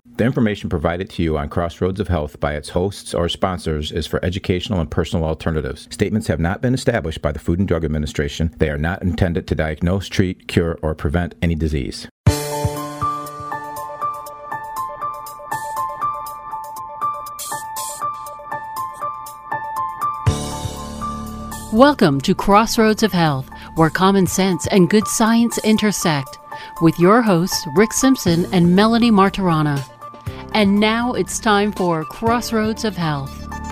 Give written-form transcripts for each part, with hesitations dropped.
The information provided to you on Crossroads of Health by its hosts or sponsors is for educational and personal alternatives. Statements have not been established by the Food and Drug Administration. They are not intended to diagnose, treat, cure, or prevent any disease. Welcome to Crossroads of Health, where common sense and good science intersect, with your hosts Rick Simpson and Melanie Martirana. And now it's time for Crossroads of Health.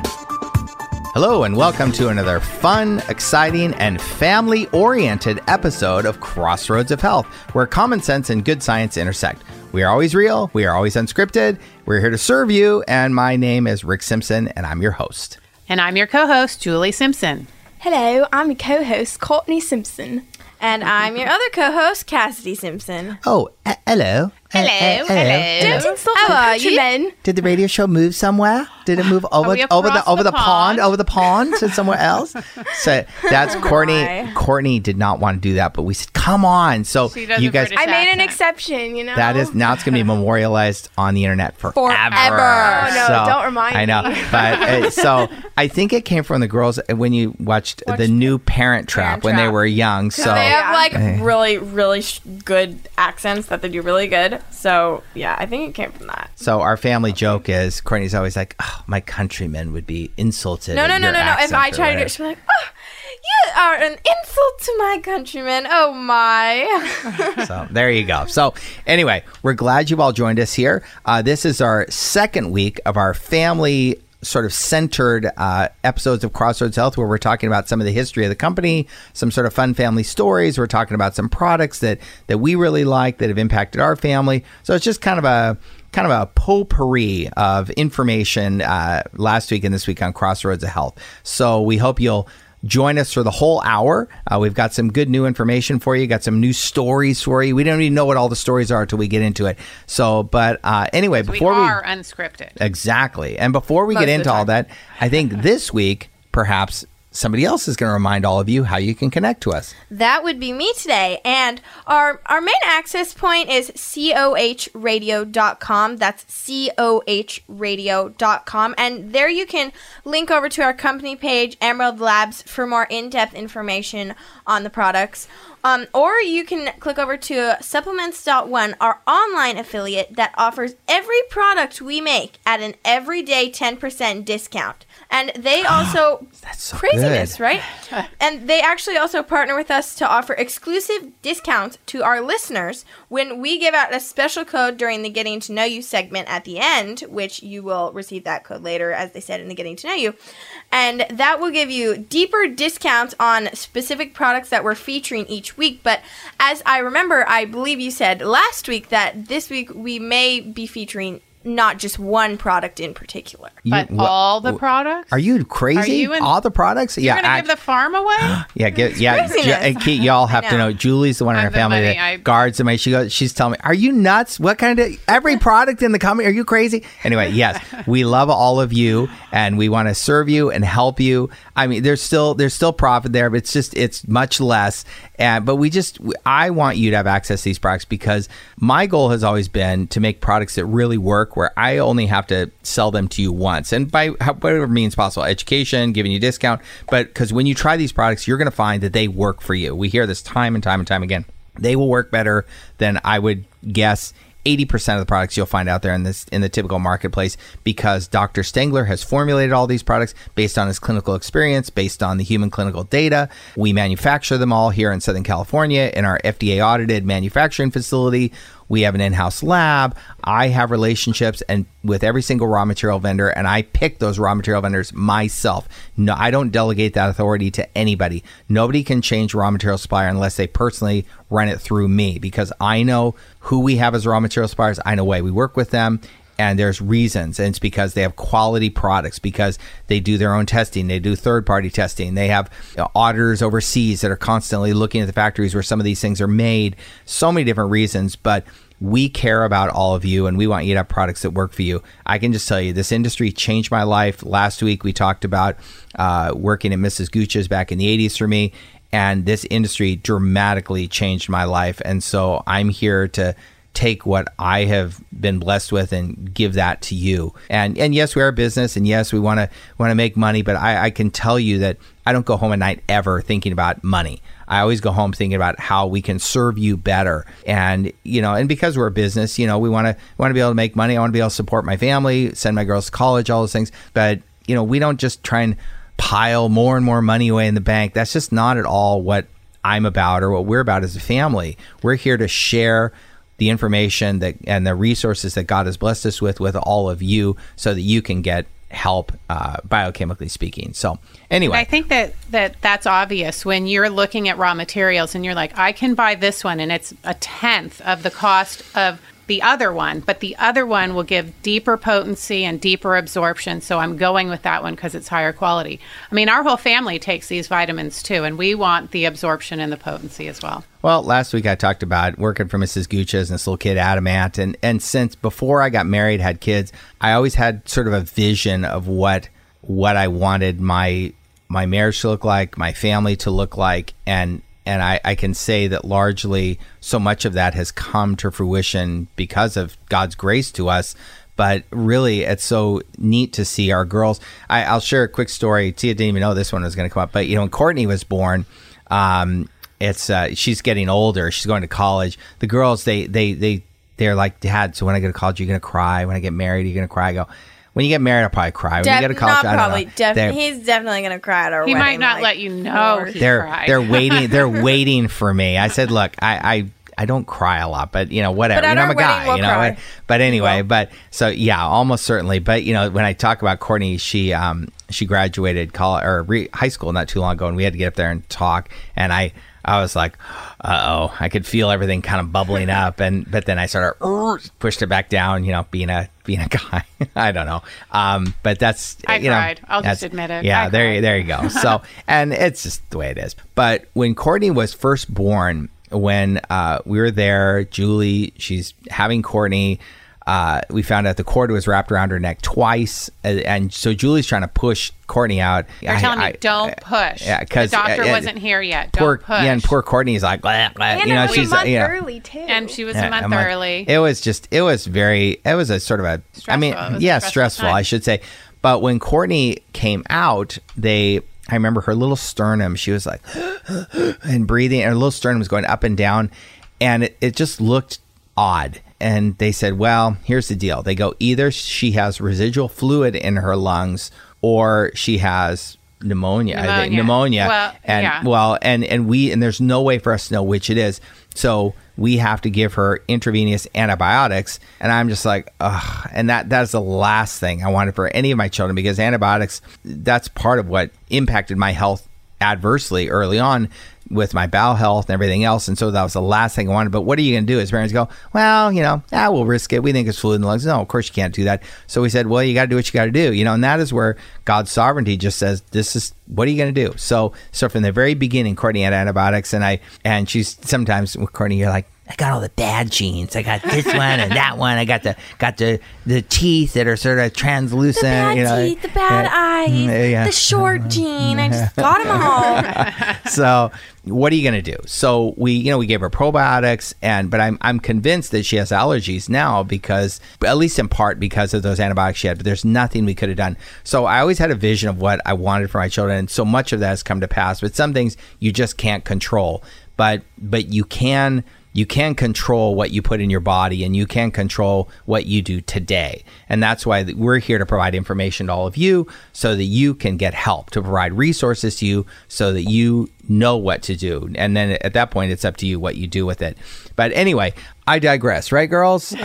Hello and welcome to another fun, exciting, and family-oriented episode of Crossroads of Health, where common sense and good science intersect. We are always real, we are always unscripted, we're here to serve you, and my name is Rick Simpson, and I'm your host. And I'm your co-host, Julie Simpson. Hello, I'm your co-host, Courtney Simpson. And I'm your other co-host, Cassidy Simpson. Oh, hello. Hello. Don't insult the countrymen. Did the radio show move somewhere? Did it move over the pond to somewhere else? So that's Courtney. Courtney did not want to do that, but we said, "Come on!" So you guys, I made an exception. You know, that is now it's going to be memorialized on the internet forever. Oh no, don't remind me. I know, but so I think it came from the girls when you watched the new Parent Trap when they were young. So they have really, really good accents that they do really good. So, yeah, I think it came from that. So our family joke is Courtney's always like, "Oh, my countrymen would be insulted." No. If I try to do it, she'll be like, "Oh, you are an insult to my countrymen. Oh, my." So there you go. So anyway, we're glad you all joined us here. This is our second week of our family sort of centered episodes of Crossroads Health, where we're talking about some of the history of the company, some sort of fun family stories. We're talking about some products that we really like that have impacted our family. So it's just kind of a potpourri of information last week and this week on Crossroads of Health. So we hope you'll join us for the whole hour. We've got some good new information for you, got some new stories for you. We don't even know what all the stories are until we get into it. So, but anyway, before we are unscripted. Exactly. And before we get into all that, I think this week, perhaps somebody else is going to remind all of you how you can connect to us. That would be me today. And our main access point is cohradio.com. That's cohradio.com. And there you can link over to our company page, Emerald Labs, for more in-depth information on the products. Or you can click over to Supplements.one, our online affiliate that offers every product we make at an everyday 10% discount. And they also, that's so craziness, good. Right? And they actually also partner with us to offer exclusive discounts to our listeners when we give out a special code during the Getting to Know You segment at the end, which you will receive that code later, as they said in the Getting to Know You. And that will give you deeper discounts on specific products that we're featuring each week. But as I remember, I believe you said last week that this week we may be featuring not just one product in particular. But all the products? Are you crazy? All the products? You're going to give the farm away? Y'all have to know. Julie's the one in our family that guards the money. She's telling me, "Are you nuts? What kind of every product in the company? Are you crazy?" Anyway, yes, we love all of you, and we want to serve you and help you. I mean, there's still profit there, but it's much less. But I want you to have access to these products because my goal has always been to make products that really work, where I only have to sell them to you once, and by whatever means possible, education, giving you a discount. But because when you try these products, you're going to find that they work for you. We hear this time and time and time again. They will work better than I would guess 80% of the products you'll find out there in the typical marketplace, because Dr. Stengler has formulated all these products based on his clinical experience, based on the human clinical data. We manufacture them all here in Southern California in our FDA audited manufacturing facility. We have an in-house lab. I have relationships with every single raw material vendor, and I pick those raw material vendors myself. No, I don't delegate that authority to anybody. Nobody can change raw material supplier unless they personally run it through me, because I know who we have as raw material suppliers. I know why we work with them. And there's reasons, and it's because they have quality products, because they do their own testing, they do third-party testing, they have auditors overseas that are constantly looking at the factories where some of these things are made. So many different reasons, but we care about all of you, and we want you to have products that work for you. I can just tell you, this industry changed my life. Last week, we talked about working at Mrs. Gooch's back in the 80s for me, and this industry dramatically changed my life. And so I'm here to take what I have been blessed with and give that to you. And yes, we are a business, and yes, we want to make money, but I can tell you that I don't go home at night ever thinking about money. I always go home thinking about how we can serve you better. And, and because we're a business, we want to be able to make money. I want to be able to support my family, send my girls to college, all those things. But, we don't just try and pile more and more money away in the bank. That's just not at all what I'm about or what we're about as a family. We're here to share the information and the resources that God has blessed us with all of you so that you can get help, biochemically speaking. So anyway, I think that's obvious when you're looking at raw materials and you're like, I can buy this one and it's 1/10 of the cost of the other one, but the other one will give deeper potency and deeper absorption. So I'm going with that one because it's higher quality. I mean, our whole family takes these vitamins too, and we want the absorption and the potency as well. Well, last week I talked about working for Mrs. Gucci's and this little kid, Adamant. And since before I got married, had kids, I always had sort of a vision of what I wanted my marriage to look like, my family to look like. And I can say that largely so much of that has come to fruition because of God's grace to us. But really, it's so neat to see our girls. I'll share a quick story. Tia didn't even know this one was going to come up. But, when Courtney was born, she's getting older. She's going to college. The girls, they're like, Dad, so when I go to college, you're going to cry. When I get married, you're going to cry. I go, when you get married, I'll probably cry. When you get to college, not probably. He's definitely going to cry at our wedding. He might not let you know cried. They're waiting. They're waiting for me. I said, look, I don't cry a lot, but whatever. But I'm a guy. We'll cry. But anyway, so yeah, almost certainly. But when I talk about Courtney, she graduated college or high school not too long ago, and we had to get up there and talk. And I was like, uh-oh, I could feel everything kind of bubbling up. But then I sort of pushed it back down, being a guy. I don't know. But that's, I cried. I'll just admit it. Yeah, there you go. So, and it's just the way it is. But when Courtney was first born, when we were there, Julie, she's having Courtney. We found out the cord was wrapped around her neck twice, and so Julie's trying to push Courtney out. They're telling me, don't push. Yeah, because the doctor wasn't here yet. Don't push. Yeah, and poor Courtney's like, blah, blah. And she's a month early too. And she was a month early. It was a sort of a, stressful. Stressful, I should say. But when Courtney came out, I remember her little sternum, she was like, and breathing, and her little sternum was going up and down, and it just looked odd. And they said, well, here's the deal. They go, either she has residual fluid in her lungs or she has pneumonia. I think pneumonia. Well, and there's no way for us to know which it is. So we have to give her intravenous antibiotics. And I'm just like, ugh. And that's the last thing I wanted for any of my children, because antibiotics, that's part of what impacted my health adversely early on with my bowel health and everything else. And so that was the last thing I wanted. But what are you going to do? As parents go, well, we'll risk it. We think it's fluid in the lungs. No, of course you can't do that. So we said, well, you got to do what you got to do, and that is where God's sovereignty just says, this is, what are you going to do? So from the very beginning, Courtney had antibiotics, and she's sometimes with Courtney, you're like, I got all the bad genes. I got this one and that one. I got the teeth that are sort of translucent. The bad teeth, the bad eyes, the short gene. I just got them all. So what are you going to do? So we gave her probiotics, but I'm convinced that she has allergies now because, at least in part because of those antibiotics she had, but there's nothing we could have done. So I always had a vision of what I wanted for my children, and so much of that has come to pass. But some things you just can't control. But you can control what you put in your body, and you can control what you do today. And that's why we're here to provide information to all of you so that you can get help, to provide resources to you so that you know what to do. And then at that point, it's up to you what you do with it. But anyway, I digress, right, girls? So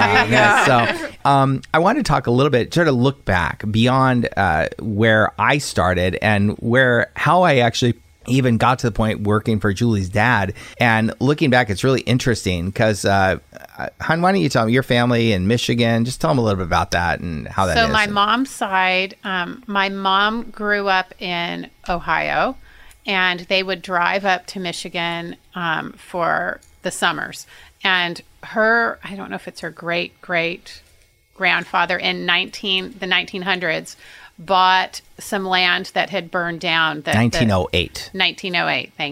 I want to talk a little bit, sort of look back beyond where I started and how I actually even got to the point working for Julie's dad. And looking back, it's really interesting because, Hun, why don't you tell me your family in Michigan? Just tell them a little bit about that and how that is. So my mom's side, my mom grew up in Ohio, and they would drive up to Michigan for the summers. And I don't know if it's her great grandfather in the 1900s, bought some land that had burned down. 1908. 1908, thank you.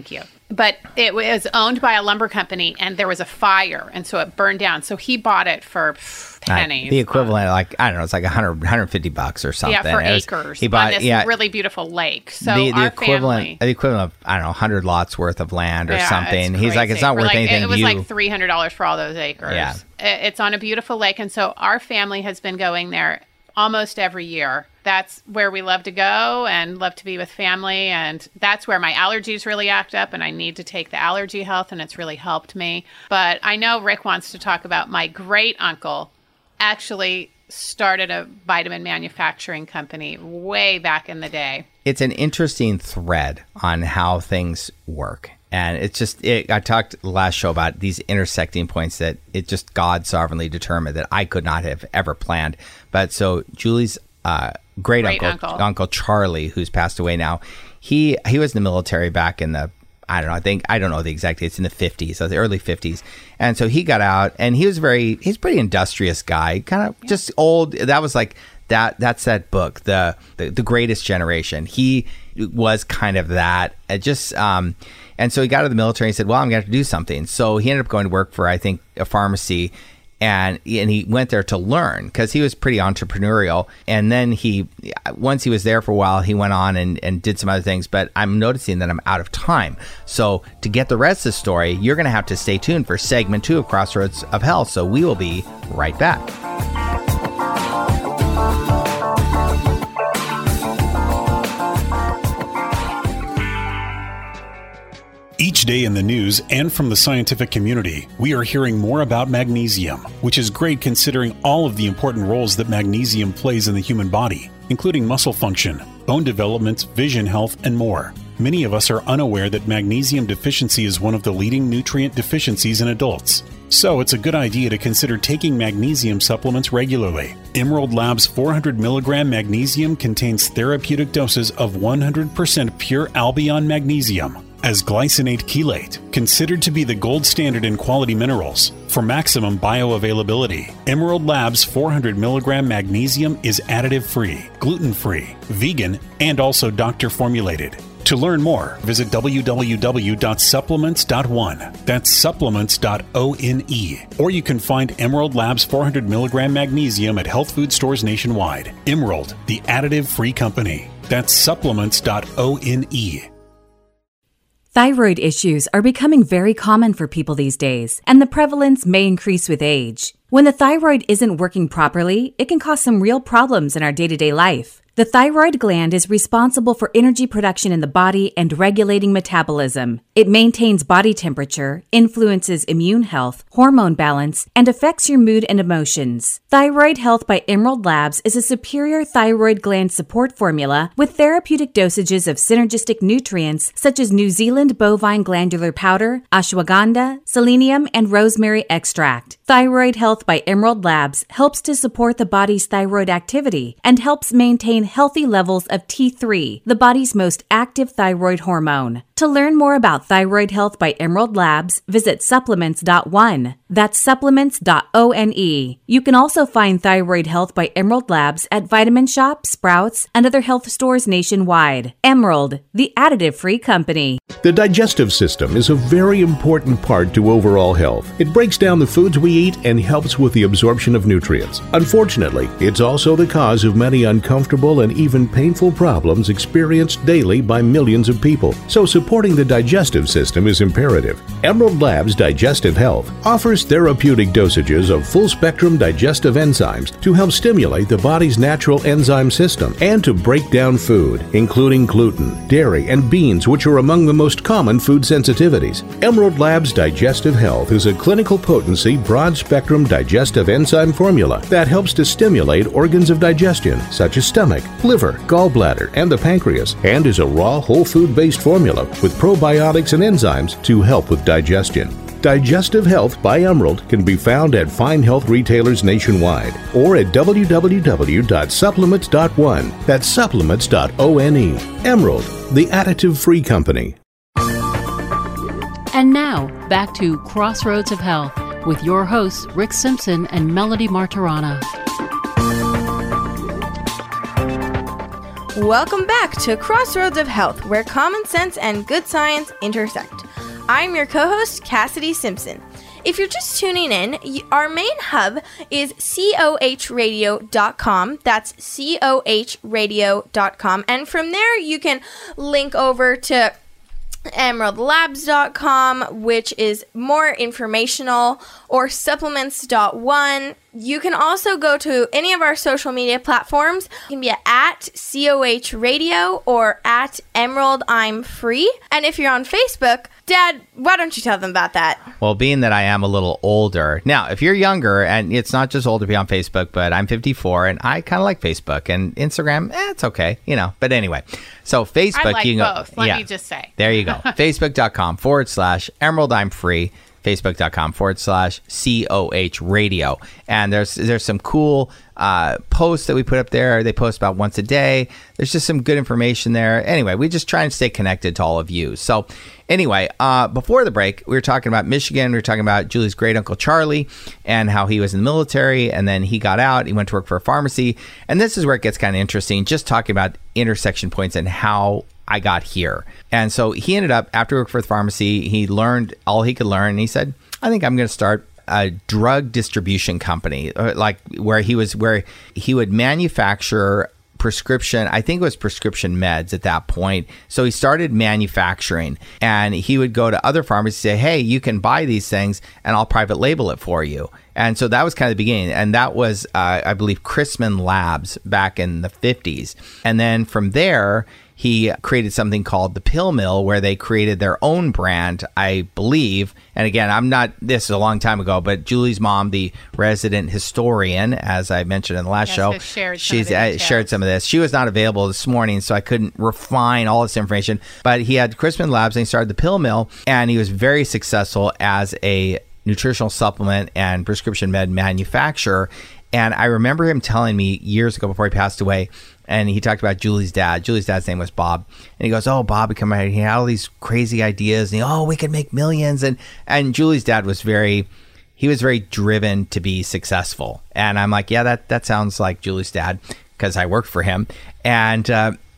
But it was owned by a lumber company, and there was a fire, and so it burned down. So he bought it for pennies. The equivalent, like, I don't know, it's like $150 or something. Yeah, for acres. He bought on this really beautiful lake. So the equivalent of, I don't know, 100 lots worth of land or something. He's like, it's not worth anything. It was like $300 for all those acres. Yeah. It's on a beautiful lake, and so our family has been going there almost every year. That's where we love to go and love to be with family. And that's where my allergies really act up, and I need to take the allergy health, and it's really helped me. But I know Rick wants to talk about my great uncle actually started a vitamin manufacturing company way back in the day. It's an interesting thread on how things work. And it's just, I talked last show about these intersecting points that it just God sovereignly determined that I could not have ever planned. But so Julie's great uncle Charlie, who's passed away now, he was in the military back in the, I don't know the exact dates, in the 50s, so the early 50s. And so he got out, and he's a pretty industrious guy, kind of just old. That was like, that's that book, the Greatest Generation. He was kind of that. And so he got out of the military and said, well, I'm going to have to do something. So he ended up going to work for, I think, a pharmacy. And he went there to learn because he was pretty entrepreneurial. And then once he was there for a while, he went on and did some other things. But I'm noticing that I'm out of time. So to get the rest of the story, you're going to have to stay tuned for segment 2 of Crossroads of Health. So we will be right back. Each day in the news and from the scientific community, we are hearing more about magnesium, which is great considering all of the important roles that magnesium plays in the human body, including muscle function, bone development, vision health, and more. Many of us are unaware that magnesium deficiency is one of the leading nutrient deficiencies in adults. So it's a good idea to consider taking magnesium supplements regularly. Emerald Labs 400 milligram magnesium contains therapeutic doses of 100% pure Albion magnesium as glycinate chelate, considered to be the gold standard in quality minerals. For maximum bioavailability, Emerald Labs 400 milligram magnesium is additive-free, gluten-free, vegan, and also doctor-formulated. To learn more, visit www.supplements.one. That's supplements.one. Or you can find Emerald Labs 400 milligram magnesium at health food stores nationwide. Emerald, the additive-free company. That's supplements.one. Thyroid issues are becoming very common for people these days, and the prevalence may increase with age. When the thyroid isn't working properly, it can cause some real problems in our day-to-day life. The thyroid gland is responsible for energy production in the body and regulating metabolism. It maintains body temperature, influences immune health, hormone balance, and affects your mood and emotions. Thyroid Health by Emerald Labs is a superior thyroid gland support formula with therapeutic dosages of synergistic nutrients such as New Zealand bovine glandular powder, ashwagandha, selenium, and rosemary extract. Thyroid Health by Emerald Labs helps to support the body's thyroid activity and helps maintain healthy levels of T3, the body's most active thyroid hormone. To learn more about Thyroid Health by Emerald Labs, visit supplements.one. That's supplements.one. You can also find Thyroid Health by Emerald Labs at Vitamin Shop, Sprouts, and other health stores nationwide. Emerald, the additive-free company. The digestive system is a very important part to overall health. It breaks down the foods we eat and helps with the absorption of nutrients. Unfortunately, it's also the cause of many uncomfortable and even painful problems experienced daily by millions of people. So supporting the digestive system is imperative. Emerald Labs Digestive Health offers therapeutic dosages of full-spectrum digestive enzymes to help stimulate the body's natural enzyme system and to break down food, including gluten, dairy, and beans, which are among the most common food sensitivities. Emerald Labs Digestive Health is a clinical potency, broad-spectrum digestive enzyme formula that helps to stimulate organs of digestion, such as stomach, liver, gallbladder, and the pancreas, and is a raw, whole food-based formula with probiotics and enzymes to help with digestion. Digestive Health by Emerald can be found at fine health retailers nationwide or at www.supplements.one. That's supplements.one. Emerald, the additive-free company. And now, back to Crossroads of Health with your hosts, Rick Simpson and Melody Martirana. Welcome back to Crossroads of Health, where common sense and good science intersect. I'm your co-host, Cassidy Simpson. If you're just tuning in, our main hub is cohradio.com. That's cohradio.com. And from there, you can link over to emeraldlabs.com, which is more informational, or supplements.one. You can also go to any of our social media platforms. It can be at COH Radio or at Emerald I'm Free. And if you're on Facebook, Dad, why don't you tell them about that? Well, being that I am a little older. Now, if you're younger, and it's not just old to be on Facebook, but I'm 54 and I kind of like Facebook and Instagram. It's okay, But anyway, so Facebook, I like you can both. Let me just say. There you go. Facebook.com/Emerald I'm Free. Facebook.com/COH Radio. And there's some cool posts that we put up there. They post about once a day. There's just some good information there. Anyway, we just try and stay connected to all of you. So anyway, before the break, we were talking about Michigan. We were talking about Julie's great uncle Charlie and how he was in the military, and then he got out. He went to work for a pharmacy. And this is where it gets kind of interesting, just talking about intersection points and how I got here. And so he ended up, after work for the pharmacy, he learned all he could learn. And he said, I think I'm going to start a drug distribution company, like where he would manufacture prescription, I think it was prescription meds at that point. So he started manufacturing, and he would go to other pharmacies and say, hey, you can buy these things and I'll private label it for you. And so that was kind of the beginning. And that was, I believe, Chrisman Labs back in the 50s. And then from there, he created something called the Pill Mill, where they created their own brand, I believe. And again, this is a long time ago, but Julie's mom, the resident historian, as I mentioned in the last show, she's shared some of this. She was not available this morning, so I couldn't refine all this information. But he had Chrisman Labs, and he started the Pill Mill, and he was very successful as a nutritional supplement and prescription med manufacturer. And I remember him telling me years ago before he passed away, and he talked about Julie's dad. Julie's dad's name was Bob. And he goes, oh, Bob would come out, he had all these crazy ideas. And we could make millions. And Julie's dad was very driven to be successful. And I'm like, yeah, that sounds like Julie's dad, because I worked for him. And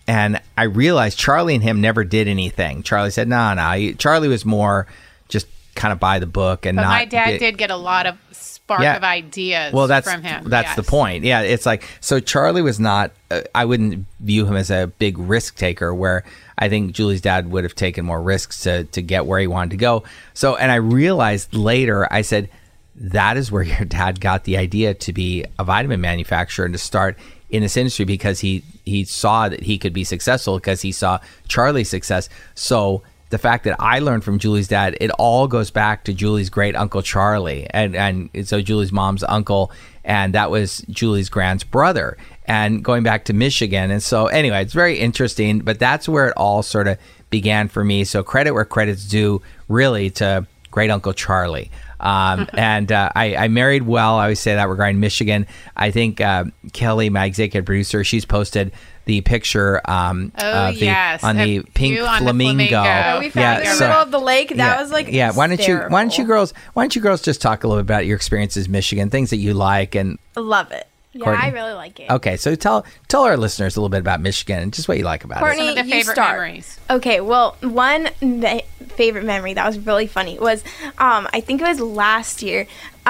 I realized Charlie and him never did anything. Charlie said, no. Charlie was more just kind of by the book. But my dad did get a lot of spark of ideas from him. That's the point. Yeah, it's like, so Charlie was not, I wouldn't view him as a big risk taker, where I think Julie's dad would have taken more risks to get where he wanted to go. So, and I realized later, I said, that is where your dad got the idea to be a vitamin manufacturer and to start in this industry, because he saw that he could be successful because he saw Charlie's success. So the fact that I learned from Julie's dad, it all goes back to Julie's great uncle Charlie, and so Julie's mom's uncle, and that was Julie's grand's brother, and going back to Michigan. And so anyway, it's very interesting, but that's where it all sort of began for me. So credit where credit's due, really, to great uncle Charlie. And I married well. I always say that regarding Michigan. I think Kelly, my executive producer, she's posted the picture on the pink flamingo. Oh, we found it in the middle of the lake. That was like why don't you girls just talk a little bit about your experiences in Michigan, things that you like and love it. Yeah, Courtney? I really like it. Okay, so tell our listeners a little bit about Michigan and just what you like about Courtney, Some of the favorite memories. Okay, well, one favorite memory that was really funny was, I think it was last year,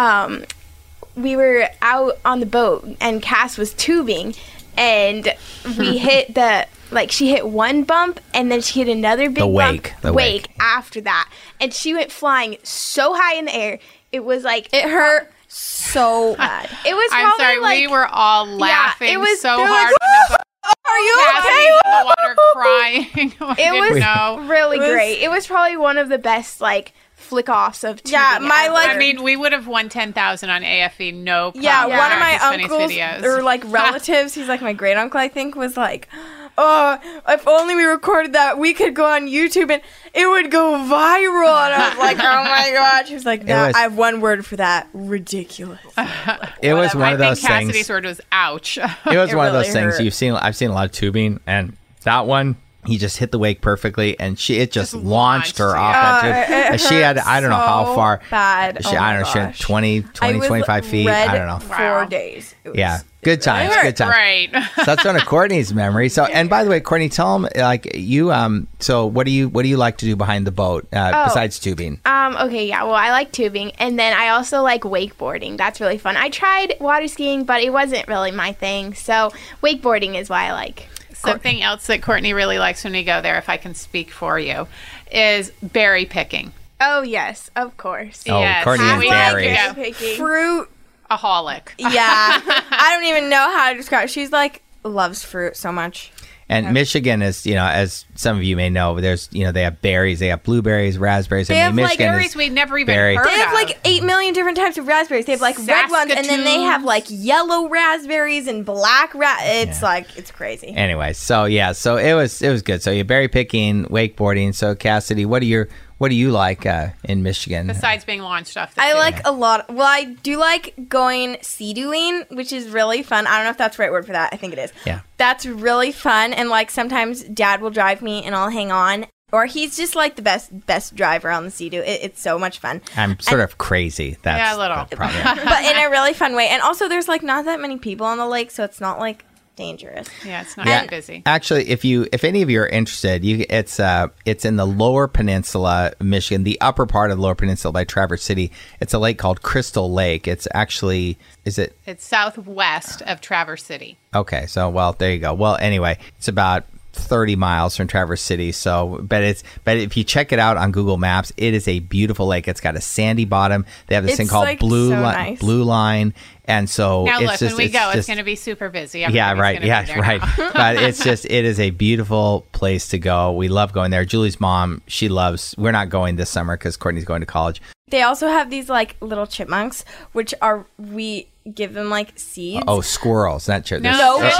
we were out on the boat and Cass was tubing, and we hit she hit one bump and then she hit another big wake after that. And she went flying so high in the air. It was like, it hurt so bad. It was I'm sorry, we were all laughing so hard on the boat. Are you okay? In the water crying. It was really great. It was probably one of the best flick offs of tubing. Yeah, I mean, we would have won 10,000 on AFE, no problem. Yeah, one of my uncles or relatives, he's like my great uncle, I think, was like, oh, if only we recorded that, we could go on YouTube and it would go viral. And I was like, oh my God. She was like, I have one word for that: ridiculous. It was one of those things. Cassidy's word was ouch. It was one of those things I've seen a lot of tubing, and that one, he just hit the wake perfectly, and it just launched her off that tube. And she had, I don't know how far. Bad. She had 20, 25 feet. I don't know. 4 days. Good times. Right. So that's one of Courtney's memories. So, and by the way, Courtney, tell them like you. So what do you like to do behind the boat besides tubing? Okay, yeah. Well, I like tubing, and then I also like wakeboarding. That's really fun. I tried water skiing, but it wasn't really my thing. So wakeboarding is why I like. Something else that Courtney really likes when we go there, if I can speak for you, is berry picking. Oh yes, of course. Oh, yes. Courtney and berries. Fruit. Aholic. Yeah. I don't even know how to describe it. She's like, loves fruit so much. And Michigan is, as some of you may know, there's, they have berries, they have blueberries, raspberries. They have Michigan like berries we've never even heard of. They have like 8 million different types of raspberries. They have like red ones, and then they have like yellow raspberries and black It's like, it's crazy. Anyway, so it was good. So you're berry picking, wakeboarding. So Cassidy, what do you like in Michigan? Besides being launched off the I like a lot. Well, I do like going sea-dooing, which is really fun. I don't know if that's the right word for that. I think it is. Yeah. That's really fun. And like sometimes Dad will drive me and I'll hang on. Or he's just like the best driver on the Sea-Doo. It's so much fun. I'm sort of crazy. That's a little. the problem. But in a really fun way. And also there's like not that many people on the lake, so it's not like dangerous. Yeah, it's not that busy. Actually, if any of you are interested, it's in the Lower Peninsula, Michigan, the upper part of the Lower Peninsula by Traverse City. It's a lake called Crystal Lake. It's actually, It's southwest of Traverse City. Okay, so there you go. Well, anyway, it's about 30 miles from Traverse City. So, but if you check it out on Google Maps, it is a beautiful lake. It's got a sandy bottom. They have this thing called Blue Line. And so now it's look, when we go, it's going to be super busy. Yeah, right. Yeah, right. But it is a beautiful place to go. We love going there. Julie's mom, we're not going this summer because Courtney's going to college. They also have these like little chipmunks, which we give them like seeds. Oh, squirrels, not chipmunks.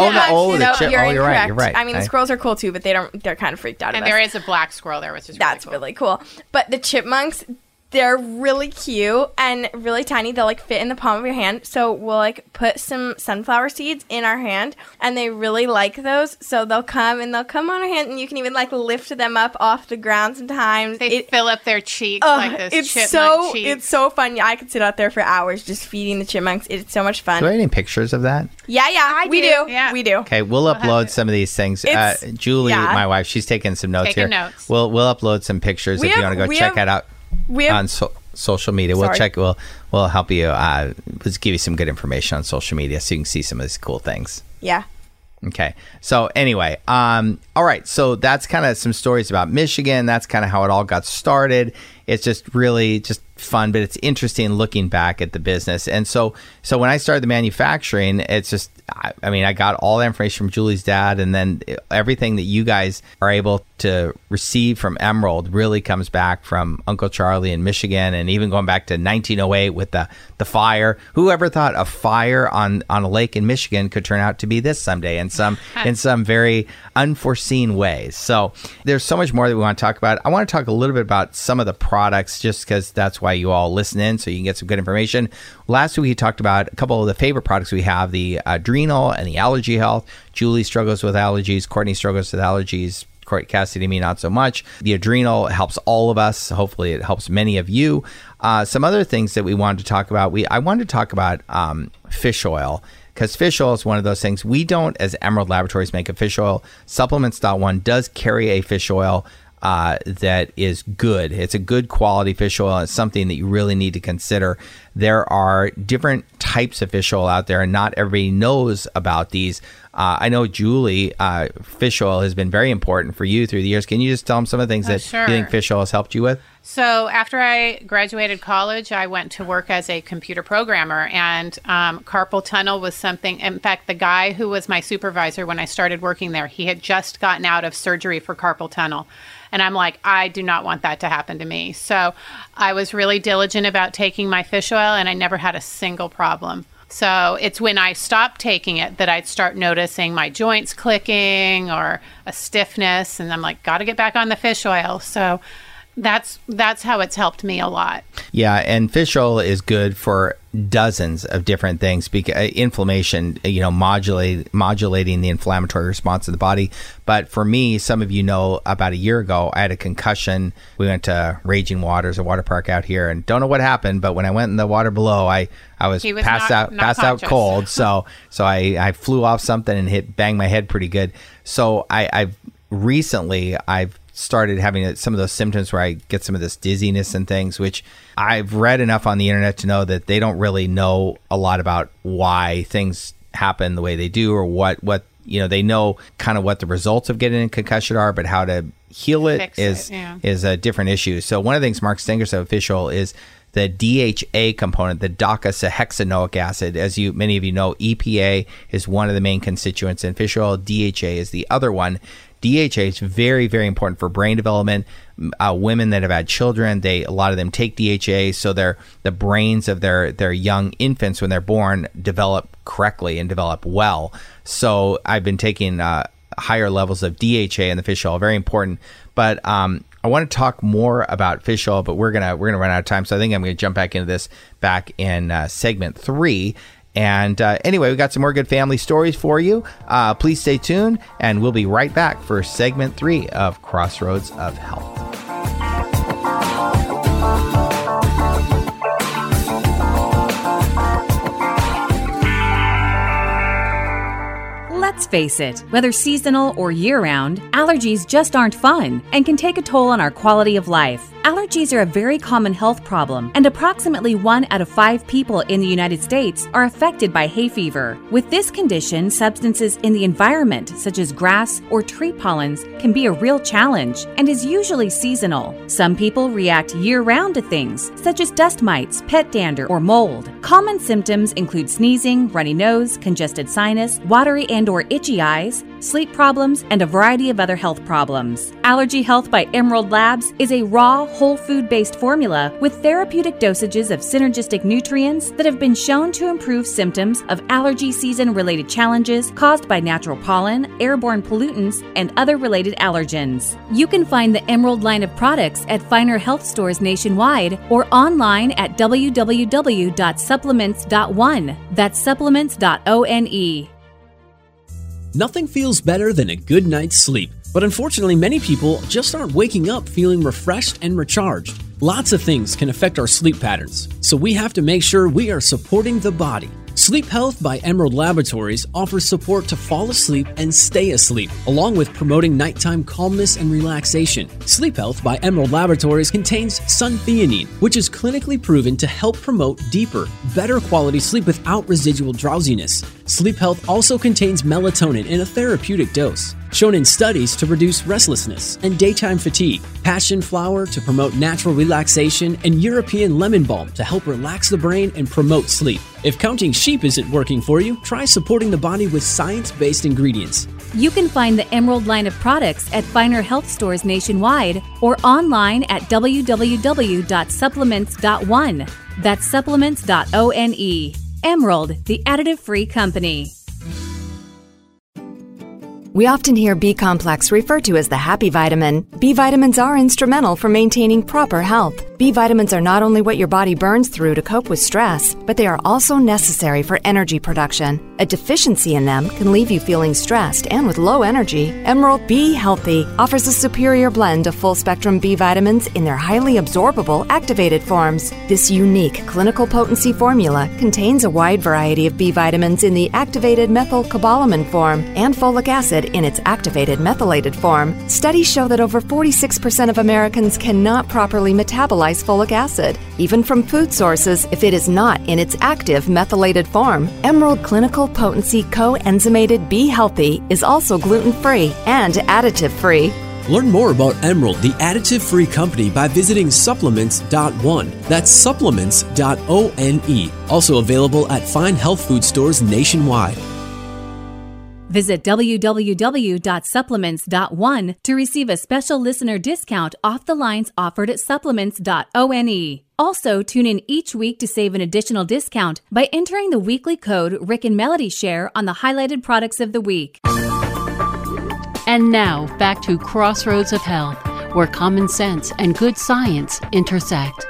You're right. I mean, the squirrels are cool too, but they're kind of freaked out. And there is a black squirrel there, which is really cool. But the chipmunks, they're really cute and really tiny. They'll like fit in the palm of your hand. So we'll like put some sunflower seeds in our hand, and they really like those. So they'll come on our hand, and you can even like lift them up off the ground sometimes. They fill up their cheeks like those chipmunk cheeks. It's so fun. I could sit out there for hours just feeding the chipmunks. It's so much fun. Do we have any pictures of that? Yeah, we do. Yeah. We do. Okay, we'll upload some of these things. Julie, my wife, she's taking some notes here. We'll upload some pictures if you want to go check it out. On social media. We'll help you. Let's give you some good information on social media so you can see some of these cool things. Yeah. Okay. So anyway, all right. So that's kind of some stories about Michigan. That's kind of how it all got started. It's just really just fun, but it's interesting looking back at the business. And so when I started the manufacturing, it's just, I got all the information from Julie's dad, and then everything that you guys are able to receive from Emerald really comes back from Uncle Charlie in Michigan, and even going back to 1908 with the fire. Whoever thought a fire on a lake in Michigan could turn out to be this someday in some very unforeseen ways. So there's so much more that we want to talk about. I want to talk a little bit about some of the products, just because that's why you all listen in, so you can get some good information. Last week we talked about a couple of the favorite products we have, the Adrenal and the Allergy Health. Julie struggles with allergies. Courtney struggles with allergies. Cassidy, me, not so much. The Adrenal helps all of us. Hopefully it helps many of you. Some other things that we wanted to talk about. I wanted to talk about fish oil, because fish oil is one of those things. We don't, as Emerald Laboratories, make a fish oil. Supplements.one does carry a fish oil that is good. It's a good quality fish oil. It's something that you really need to consider. There are different types of fish oil out there, and not everybody knows about these. I know, Julie, fish oil has been very important for you through the years. Can you just tell them some of the things that you think fish oil has helped you with? So after I graduated college, I went to work as a computer programmer, and carpal tunnel was something. In fact, the guy who was my supervisor when I started working there, he had just gotten out of surgery for carpal tunnel. And I'm like, I do not want that to happen to me. So I was really diligent about taking my fish oil, and I never had a single problem. So it's when I stopped taking it that I'd start noticing my joints clicking or a stiffness. And I'm like, got to get back on the fish oil. So that's how it's helped me a lot. Yeah, and fish oil is good for dozens of different things. Inflammation, modulating the inflammatory response of the body. But for me, some of you know, about a year ago, I had a concussion. We went to Raging Waters, a water park out here, and don't know what happened, but when I went in the water below, I was passed out cold. So I flew off something and banged my head pretty good. So I've started having some of those symptoms where I get some of this dizziness and things, which I've read enough on the internet to know that they don't really know a lot about why things happen the way they do, or what they know kind of what the results of getting a concussion are, but how to heal it is a different issue. So one of the things Mark Stenger said with fish oil is the DHA component, the docosahexaenoic acid. As many of you know, EPA is one of the main constituents in fish oil. DHA is the other one. DHA is very, very important for brain development. Women that have had children, a lot of them take DHA, so the brains of their young infants when they're born develop correctly and develop well. So I've been taking higher levels of DHA in the fish oil, very important. But I want to talk more about fish oil, but we're gonna run out of time. So I think I'm gonna jump back into this back in segment 3. And anyway, we got some more good family stories for you. Please stay tuned, and we'll be right back for segment 3 of Crossroads of Health. Let's face it, whether seasonal or year-round, allergies just aren't fun and can take a toll on our quality of life. Allergies are a very common health problem, and approximately 1 out of 5 people in the United States are affected by hay fever. With this condition, substances in the environment, such as grass or tree pollens, can be a real challenge and is usually seasonal. Some people react year-round to things, such as dust mites, pet dander, or mold. Common symptoms include sneezing, runny nose, congested sinus, watery and/or itchy eyes, sleep problems, and a variety of other health problems. Allergy Health by Emerald Labs is a raw, whole food-based formula with therapeutic dosages of synergistic nutrients that have been shown to improve symptoms of allergy season-related challenges caused by natural pollen, airborne pollutants, and other related allergens. You can find the Emerald line of products at finer health stores nationwide or online at www.supplements.one. That's supplements.one. Nothing feels better than a good night's sleep, but unfortunately many people just aren't waking up feeling refreshed and recharged. Lots of things can affect our sleep patterns, so we have to make sure we are supporting the body. Sleep Health by Emerald Laboratories offers support to fall asleep and stay asleep, along with promoting nighttime calmness and relaxation. Sleep Health by Emerald Laboratories contains suntheanine, which is clinically proven to help promote deeper, better quality sleep without residual drowsiness. Sleep Health also contains melatonin in a therapeutic dose, shown in studies to reduce restlessness and daytime fatigue, passion flower to promote natural relaxation, and European lemon balm to help relax the brain and promote sleep. If counting sheep isn't working for you, try supporting the body with science-based ingredients. You can find the Emerald line of products at finer health stores nationwide or online at www.supplements.one. That's supplements.one. Emerald, the additive-free company. We often hear B-complex referred to as the happy vitamin. B vitamins are instrumental for maintaining proper health. B vitamins are not only what your body burns through to cope with stress, but they are also necessary for energy production. A deficiency in them can leave you feeling stressed and with low energy. Emerald B Healthy offers a superior blend of full-spectrum B vitamins in their highly absorbable activated forms. This unique clinical potency formula contains a wide variety of B vitamins in the activated methylcobalamin form and folic acid in its activated methylated form. Studies show that over 46% of Americans cannot properly metabolize folic acid, even from food sources, if it is not in its active methylated form. Emerald Clinical Potency Coenzymated B Healthy is also gluten-free and additive-free. Learn more about Emerald, the additive-free company, by visiting supplements.one. That's supplements.one. Also available at fine health food stores nationwide. Visit www.supplements.one to receive a special listener discount off the lines offered at supplements.one. Also, tune in each week to save an additional discount by entering the weekly code Rick and Melody Share on the highlighted products of the week. And now, back to Crossroads of Health where common sense and good science intersect.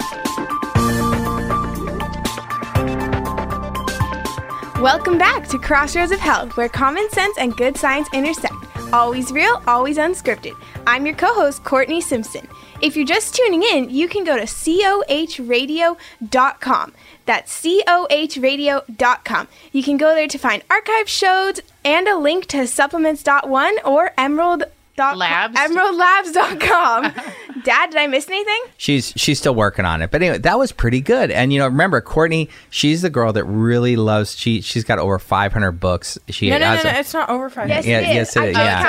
Welcome back to Crossroads of Health, where common sense and good science intersect. Always real, always unscripted. I'm your co-host, Courtney Simpson. If you're just tuning in, you can go to cohradio.com. That's cohradio.com. You can go there to find archive shows and a link to supplements.one or emeraldlabs.com. Dad, did I miss anything? She's still working on it. But anyway, that was pretty good. And, remember, Courtney, she's the girl that really loves, she's got over 500 books. No, it's not over 500. Yes, it is. Yeah.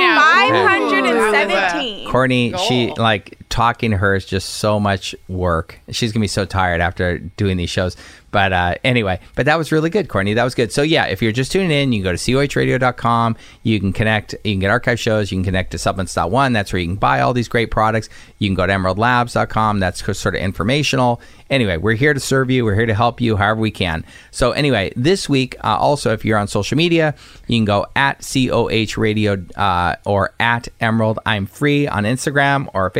It's 517. Courtney, she, talking to her is just so much work. She's going to be so tired after doing these shows. But anyway, that was really good, Courtney. That was good. So yeah, if you're just tuning in, you can go to cohradio.com. You can connect, you can get archive shows. You can connect to supplements.one. That's where you can buy all these great products. You can go to emeraldlabs.com. That's sort of informational. Anyway, we're here to serve you. We're here to help you however we can. So anyway, this week, also, if you're on social media, you can go at COH Radio or at Emerald I'm Free on Instagram or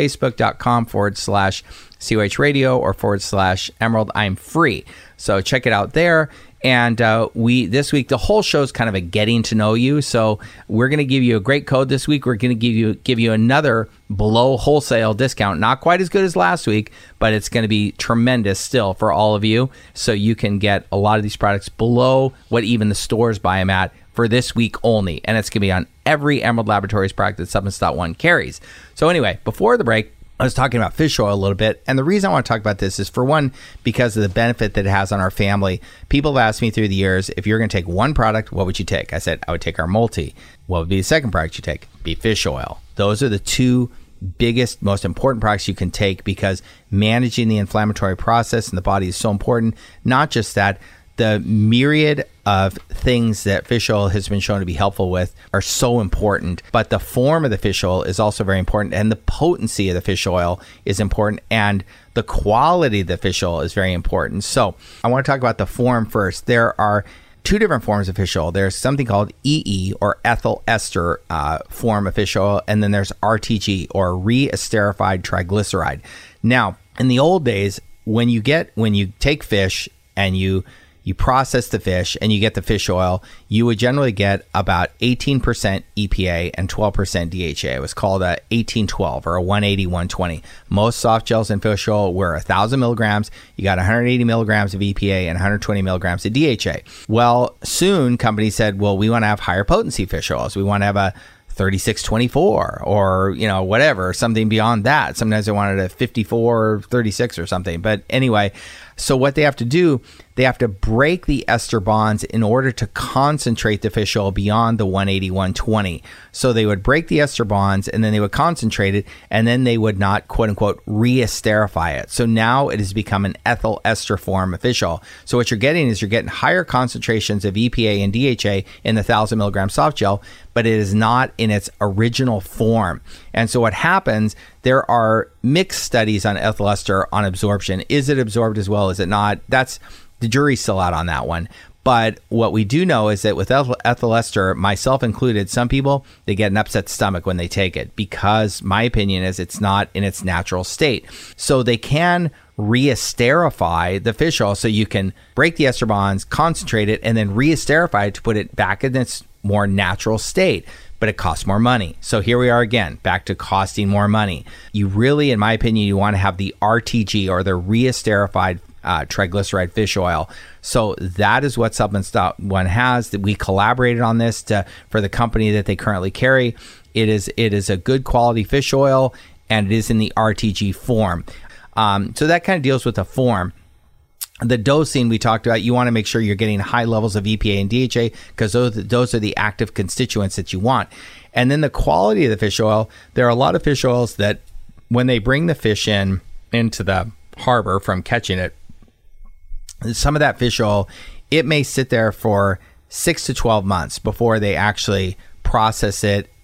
Facebook.com/COH Radio or /Emerald I'm Free. So check it out there. And this week, the whole show is kind of a getting to know you. So we're going to give you a great code this week. We're going to give you another below wholesale discount. Not quite as good as last week, but it's going to be tremendous still for all of you. So you can get a lot of these products below what even the stores buy them at for this week only. And it's going to be on every Emerald Laboratories product that Supplements.one carries. So anyway, before the break, I was talking about fish oil a little bit, and the reason I want to talk about this is, for one, because of the benefit that it has on our family. People have asked me through the years, if you're going to take one product, what would you take? I said, I would take our multi. What would be the second product you take? Be fish oil. Those are the two biggest, most important products you can take, because managing the inflammatory process in the body is so important. Not just that, the myriad of things that fish oil has been shown to be helpful with are so important, but the form of the fish oil is also very important, and the potency of the fish oil is important, and the quality of the fish oil is very important. So I want to talk about the form first. There are two different forms of fish oil. There's something called EE, or ethyl ester form of fish oil, and then there's RTG, or re-esterified triglyceride. Now, in the old days, when you take fish and you process the fish and you get the fish oil, you would generally get about 18% EPA and 12% DHA. It was called a 18-12 or a 180-120. Most soft gels in fish oil were 1,000 milligrams. You got 180 milligrams of EPA and 120 milligrams of DHA. Well, soon companies said, well, we want to have higher potency fish oils. We want to have a 36-24 or, whatever, something beyond that. Sometimes they wanted a 54 or 36 or something. But anyway, so what they have to do, they have to break the ester bonds in order to concentrate the fish oil beyond the 180-120. So they would break the ester bonds and then they would concentrate it, and then they would not, quote unquote, re-esterify it. So now it has become an ethyl ester form of fish oil. So what you're getting is you're getting higher concentrations of EPA and DHA in the 1,000 milligram soft gel, but it is not in its original form. And so what happens, there are mixed studies on ethyl ester on absorption. Is it absorbed as well? Is it not? That's the jury's still out on that one. But what we do know is that with ethyl ester, myself included, some people, they get an upset stomach when they take it, because my opinion is it's not in its natural state. So they can re-esterify the fish oil, so you can break the ester bonds, concentrate it, and then re-esterify it to put it back in its more natural state. But it costs more money. So here we are again, back to costing more money. You really, in my opinion, you want to have the RTG, or the re-esterified triglyceride fish oil. So that is what Supplements.one has. That we collaborated on this for the company that they currently carry. It is a good quality fish oil, and it is in the RTG form. So that kind of deals with the form. The dosing we talked about, you want to make sure you're getting high levels of EPA and DHA, because those are the active constituents that you want. And then the quality of the fish oil, there are a lot of fish oils that when they bring the fish into the harbor from catching it, some of that fish oil, it may sit there for 6 to 12 months before they actually process it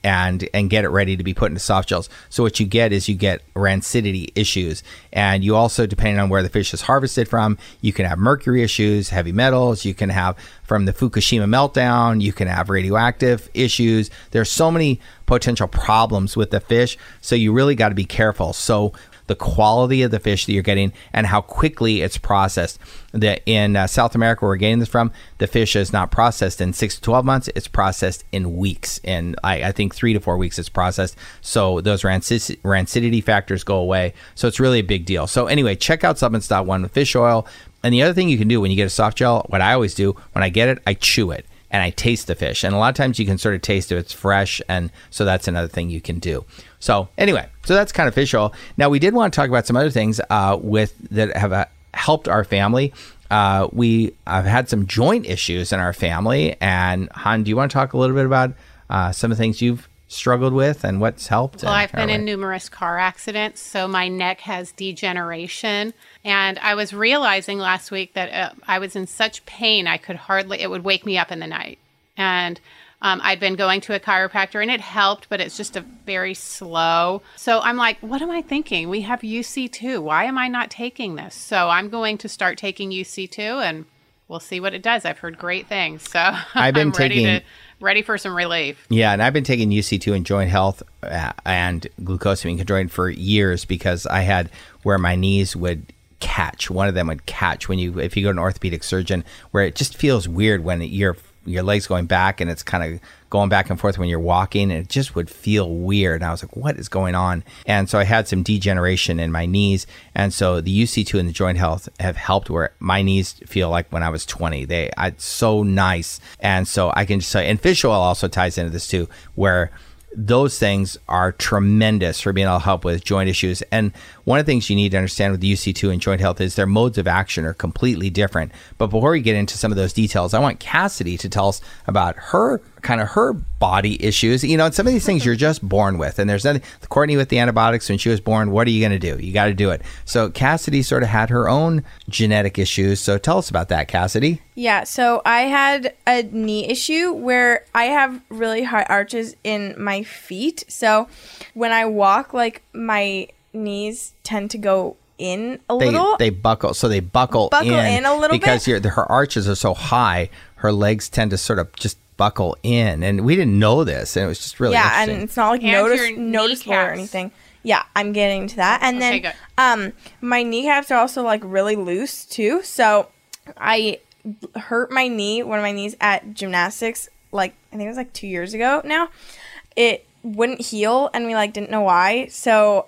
and get it ready to be put into soft gels. So what you get is you get rancidity issues. And you also, depending on where the fish is harvested from, you can have mercury issues, heavy metals. You can have from the Fukushima meltdown, you can have radioactive issues. There's so many potential problems with the fish. So you really got to be careful. So the quality of the fish that you're getting and how quickly it's processed. In South America, where we're getting this from, the fish is not processed in 6 to 12 months. It's processed in weeks. In I think 3 to 4 weeks it's processed. So those rancidity factors go away. So it's really a big deal. So anyway, check out Supplements.one with fish oil. And the other thing you can do when you get a soft gel, what I always do, when I get it, I chew it. And I taste the fish. And a lot of times you can sort of taste if it's fresh. And so that's another thing you can do. So anyway, so that's kind of fish oil. Now, we did want to talk about some other things that have helped our family. I've had some joint issues in our family. And Han, do you want to talk a little bit about some of the things you've struggled with and what's helped? Well, I've been in numerous car accidents, so my neck has degeneration. And I was realizing last week that I was in such pain, it would wake me up in the night. And I'd been going to a chiropractor and it helped, but it's just a very slow. So I'm like, what am I thinking? We have UC2. Why am I not taking this? So I'm going to start taking UC2 and we'll see what it does. I've heard great things. So I've been ready for some relief. Yeah, and I've been taking UC2 and joint health and glucosamine chondroitin for years because I had where my knees would catch. One of them would catch if you go to an orthopedic surgeon, where it just feels weird when your leg's going back and it's kind of going back and forth when you're walking, and it just would feel weird. And I was like, what is going on? And so I had some degeneration in my knees. And so the UC2 and the joint health have helped where my knees feel like when I was 20. It's so nice. And so I can just say, and fish oil also ties into this too, where those things are tremendous for being able to help with joint issues. And one of the things you need to understand with UC2 and joint health is their modes of action are completely different. But before we get into some of those details, I want Cassidy to tell us about her body issues. And some of these things you're just born with. And there's nothing. Courtney with the antibiotics, when she was born, what are you going to do? You got to do it. So Cassidy sort of had her own genetic issues. So tell us about that, Cassidy. Yeah, so I had a knee issue where I have really high arches in my feet. So when I walk, my knees tend to go in a little. They buckle. So they buckle in a little because bit. Her arches are so high, her legs tend to sort of just buckle in. And we didn't know this. And it was just really interesting. And it's not like noticeable or anything. Yeah, I'm getting to that. And then my kneecaps are also really loose too. So I hurt one of my knees at gymnastics, I think it was 2 years ago now. It wouldn't heal and we didn't know why. So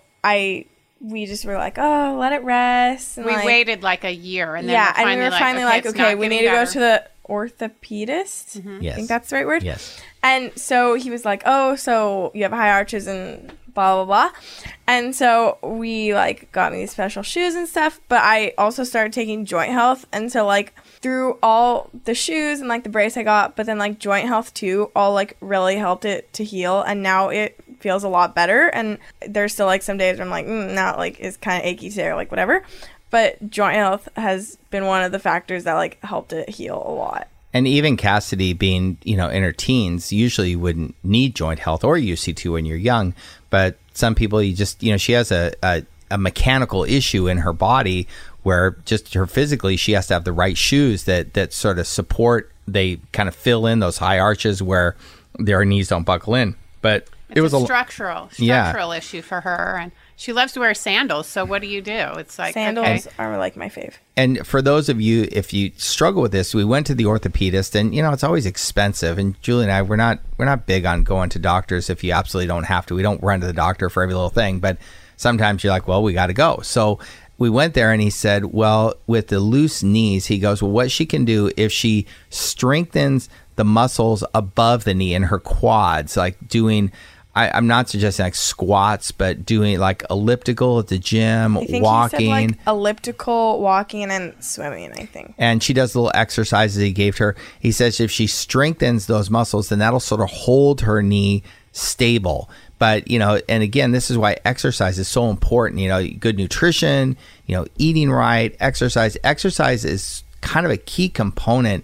we just were oh, let it rest. And we waited a year and then we were finally okay, we need to go to the orthopedist. Mm-hmm. Yes. I think that's the right word. Yes. And so he was oh, so you have high arches and blah, blah, blah. And so we got me these special shoes and stuff, but I also started taking joint health. And so through all the shoes and the brace I got, but then joint health too, all really helped it to heal. And now it feels a lot better. And there's still some days where I'm now it's kind of achy today or whatever. But joint health has been one of the factors that helped it heal a lot. And even Cassidy being, in her teens, usually you wouldn't need joint health or UC2 when you're young. But some people, you just, she has a mechanical issue in her body where just her physically, she has to have the right shoes that sort of support, they kind of fill in those high arches where their knees don't buckle in. But it was a structural issue for her. And she loves to wear sandals. So what do you do? It's sandals are my fave. And for those of you, if you struggle with this, we went to the orthopedist, and it's always expensive. And Julie and I, we're not big on going to doctors if you absolutely don't have to. We don't run to the doctor for every little thing, but sometimes you're well, we got to go. So we went there, and he said, well, with the loose knees, he goes, well, what she can do if she strengthens the muscles above the knee in her quads, doing, I'm not suggesting squats, but doing elliptical at the gym, walking. He said elliptical, walking, and swimming, I think. And she does little exercises he gave her. He says if she strengthens those muscles, then that'll sort of hold her knee stable. But, and again, this is why exercise is so important. Good nutrition, eating right, exercise. Exercise is kind of a key component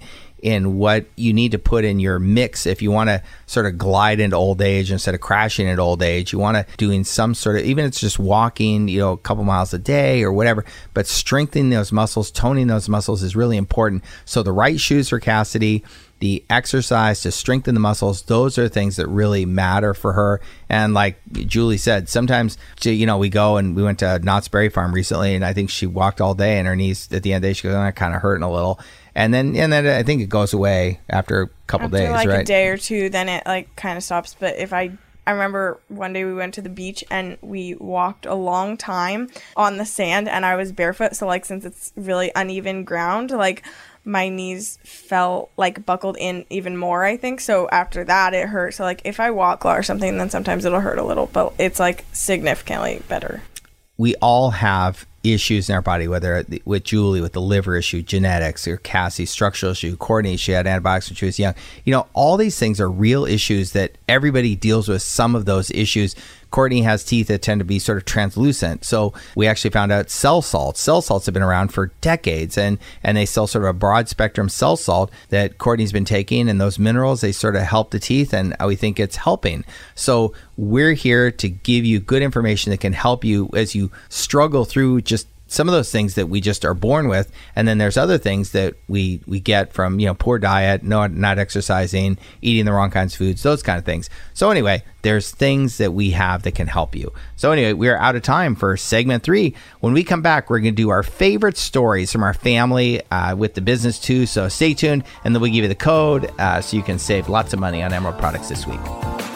in what you need to put in your mix if you want to sort of glide into old age instead of crashing into old age. You want to doing some sort of, even if it's just walking, a couple miles a day or whatever, but strengthening those muscles, toning those muscles is really important. So the right shoes for Cassidy, the exercise to strengthen the muscles, those are things that really matter for her. And like Julie said, sometimes, we go and we went to Knott's Berry Farm recently, and I think she walked all day and her knees at the end of the day, she goes, I'm kind of hurting a little. And then I think it goes away after a couple days, like right? A day or two, then it like kind of stops. But if I remember one day we went to the beach and we walked a long time on the sand, and I was barefoot. So like, since it's really uneven ground, like my knees felt like buckled in even more, I think. So after that, it hurt. So like if I walk a lot or something, then sometimes it'll hurt a little, but it's like significantly better. We all have issues in our body, whether with Julie, with the liver issue, genetics, or Cassie, structural issue, Courtney, she had antibiotics when she was young. All these things are real issues that everybody deals with some of those issues. Courtney has teeth that tend to be sort of translucent. So we actually found out cell salts. Cell salts have been around for decades, and they sell sort of a broad spectrum cell salt that Courtney's been taking, and those minerals, they sort of help the teeth, and we think it's helping. So we're here to give you good information that can help you as you struggle through just some of those things that we just are born with. And then there's other things that we get from, poor diet, not exercising, eating the wrong kinds of foods, those kind of things. So anyway, there's things that we have that can help you. So anyway, we're out of time for segment 3. When we come back, we're going to do our favorite stories from our family with the business too. So stay tuned, and then we'll give you the code so you can save lots of money on Emerald products this week.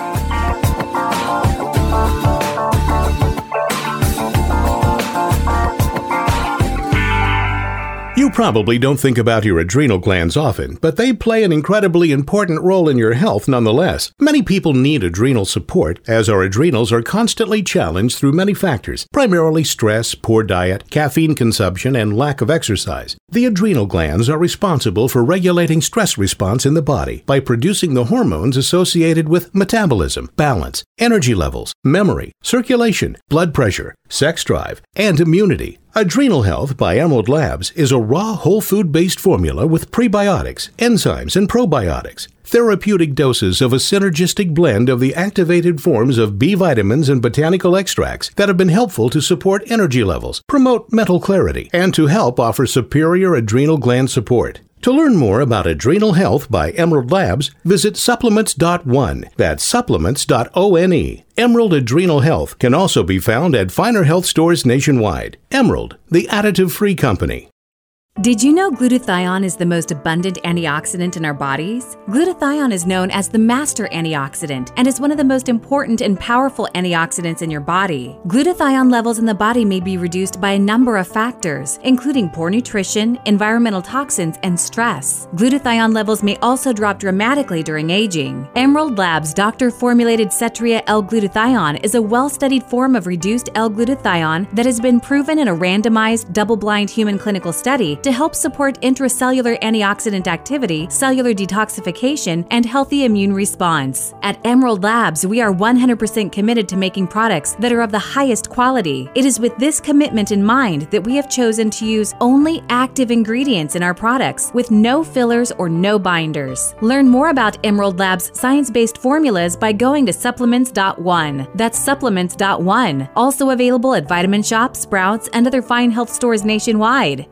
You probably don't think about your adrenal glands often, but they play an incredibly important role in your health nonetheless. Many people need adrenal support, as our adrenals are constantly challenged through many factors, primarily stress, poor diet, caffeine consumption, and lack of exercise. The adrenal glands are responsible for regulating stress response in the body by producing the hormones associated with metabolism, balance, energy levels, memory, circulation, blood pressure, sex drive, and immunity. Adrenal Health by Emerald Labs is a raw whole food-based formula with prebiotics, enzymes, and probiotics. Therapeutic doses of a synergistic blend of the activated forms of B vitamins and botanical extracts that have been helpful to support energy levels, promote mental clarity, and to help offer superior adrenal gland support. To learn more about Adrenal Health by Emerald Labs, visit supplements.one. That's supplements.one. Emerald Adrenal Health can also be found at finer health stores nationwide. Emerald, the additive-free company. Did you know glutathione is the most abundant antioxidant in our bodies? Glutathione is known as the master antioxidant and is one of the most important and powerful antioxidants in your body. Glutathione levels in the body may be reduced by a number of factors, including poor nutrition, environmental toxins, and stress. Glutathione levels may also drop dramatically during aging. Emerald Labs' doctor-formulated Cetria L-glutathione is a well-studied form of reduced L-glutathione that has been proven in a randomized, double-blind human clinical study to help support intracellular antioxidant activity, cellular detoxification, and healthy immune response. At Emerald Labs, we are 100% committed to making products that are of the highest quality. It is with this commitment in mind that we have chosen to use only active ingredients in our products with no fillers or no binders. Learn more about Emerald Labs' science-based formulas by going to supplements.one. That's supplements.one. Also available at Vitamin Shoppe, Sprouts, and other fine health stores nationwide.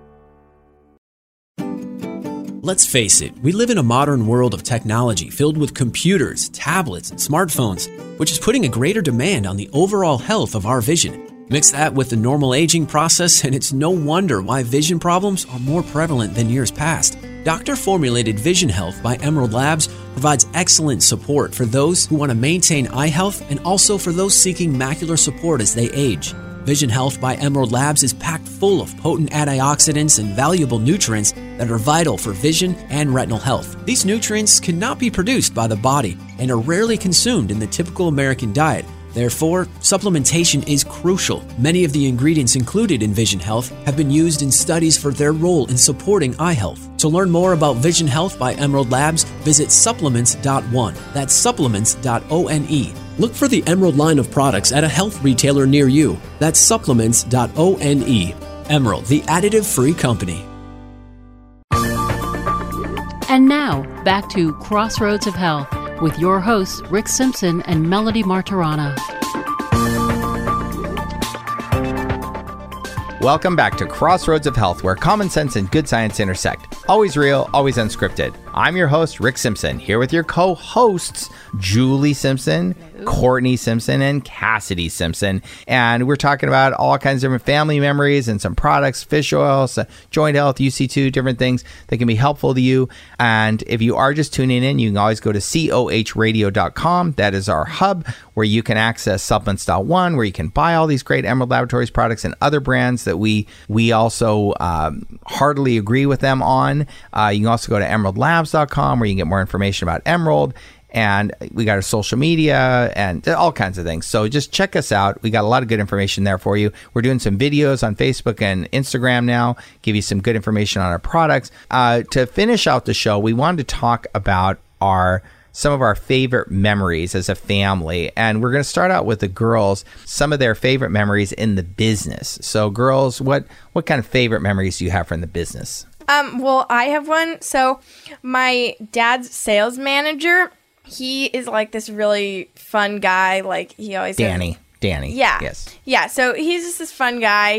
Let's face it, we live in a modern world of technology filled with computers, tablets, and smartphones, which is putting a greater demand on the overall health of our vision. Mix that with the normal aging process, and it's no wonder why vision problems are more prevalent than years past. Doctor-formulated Vision Health by Emerald Labs provides excellent support for those who want to maintain eye health and also for those seeking macular support as they age. Vision Health by Emerald Labs is packed full of potent antioxidants and valuable nutrients that are vital for vision and retinal health. These nutrients cannot be produced by the body and are rarely consumed in the typical American diet. Therefore, supplementation is crucial. Many of the ingredients included in Vision Health have been used in studies for their role in supporting eye health. To learn more about Vision Health by Emerald Labs, visit supplements.one. That's supplements.one. Look for the Emerald line of products at a health retailer near you. That's supplements.one. Emerald, the additive-free company. And now, back to Crossroads of Health with your hosts, Rick Simpson and Melody Martirana. Welcome back to Crossroads of Health, where common sense and good science intersect. Always real, always unscripted. I'm your host, Rick Simpson, here with your co-hosts, Julie Simpson, Courtney Simpson, and Cassidy Simpson. And we're talking about all kinds of different family memories and some products, fish oils, joint health, UC2, different things that can be helpful to you. And if you are just tuning in, you can always go to cohradio.com. That is our hub where you can access Supplements.one, where you can buy all these great Emerald Laboratories products and other brands that we also heartily agree with them on. You can also go to emeraldlabs.com where you can get more information about Emerald. And we got our social media and all kinds of things. So just check us out. We got a lot of good information there for you. We're doing some videos on Facebook and Instagram now, give you some good information on our products. To finish out the show, we wanted to talk about some of our favorite memories as a family. And we're going to start out with the girls, some of their favorite memories in the business. So girls, what kind of favorite memories do you have from the business? Well, I have one. So my dad's sales manager, he is like this really fun guy. Like he always Danny. Yeah. Yes. Yeah. So he's just this fun guy.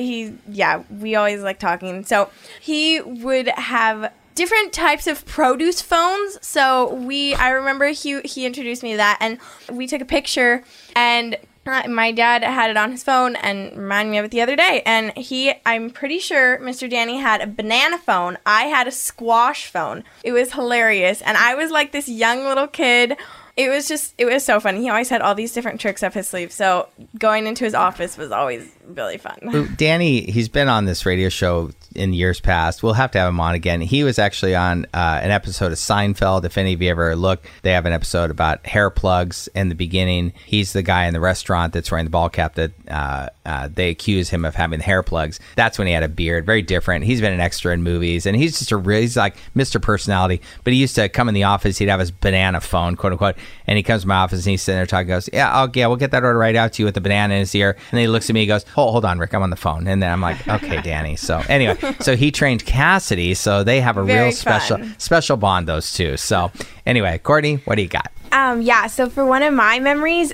We always like talking. So he would have different types of produce phones. So I remember he introduced me to that, and we took a picture, and my dad had it on his phone and reminded me of it the other day. And I'm pretty sure Mr. Danny had a banana phone. I had a squash phone. It was hilarious. And I was like this young little kid. It was so fun. He always had all these different tricks up his sleeve. So going into his office was always really fun. Danny, he's been on this radio show in years past. We'll have to have him on again. He was actually on an episode of Seinfeld. If any of you ever look, they have an episode about hair plugs in the beginning. He's the guy in the restaurant that's wearing the ball cap that they accuse him of having hair plugs. That's when he had a beard. Very different. He's been an extra in movies, and he's just he's like Mr. Personality. But he used to come in the office. He'd have his banana phone, quote unquote, and he comes to my office and he's sitting there talking. Goes, yeah, we'll get that order right out to you with the banana in his ear. And then he looks at me. He goes, hold on, Rick, I'm on the phone. And then I'm like, okay, Danny. So anyway, so he trained Cassidy. So they have a real special bond, those two. So anyway, Courtney, what do you got? So for one of my memories,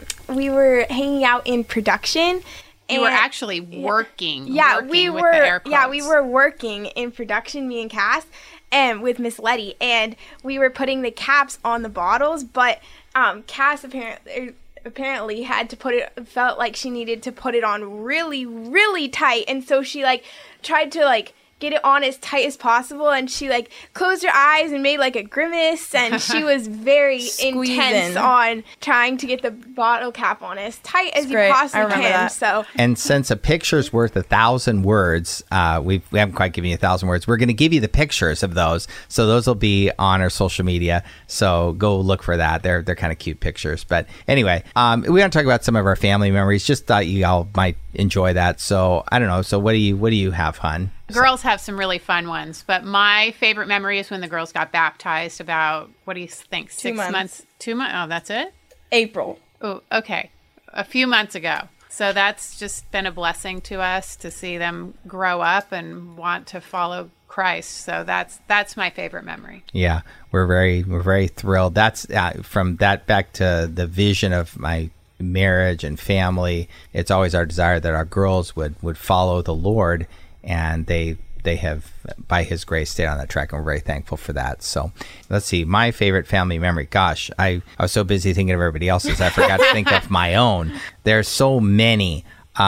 we were hanging out in production. You were actually working. We were working in production, me and Cass, and with Miss Letty, and we were putting the caps on the bottles, but Cass apparently had to felt like she needed to put it on really, really tight, and so she tried to get it on as tight as possible, and she closed her eyes and made a grimace, and she was very intense on trying to get the bottle cap on as tight as you possibly can. So, and since a picture's worth 1,000 words, we haven't quite given you 1,000 words. We're going to give you the pictures of those, so those will be on our social media. So go look for that. They're kind of cute pictures. But anyway, we want to talk about some of our family memories. Just thought you all might enjoy that. So I don't know. So what do you have, hon? Girls have some really fun ones, but my favorite memory is when the girls got baptized about, what do you think, 6 months? 2 months? Oh, that's it? April. Oh, okay. A few months ago. So that's just been a blessing to us to see them grow up and want to follow Christ. So that's my favorite memory. Yeah, we're very thrilled. That's from that back to the vision of my marriage and family. It's always our desire that our girls would follow the Lord. And they have, by His grace, stayed on that track, and we're very thankful for that. So let's see. My favorite family memory. Gosh, I was so busy thinking of everybody else's, I forgot to think of my own. There's so many.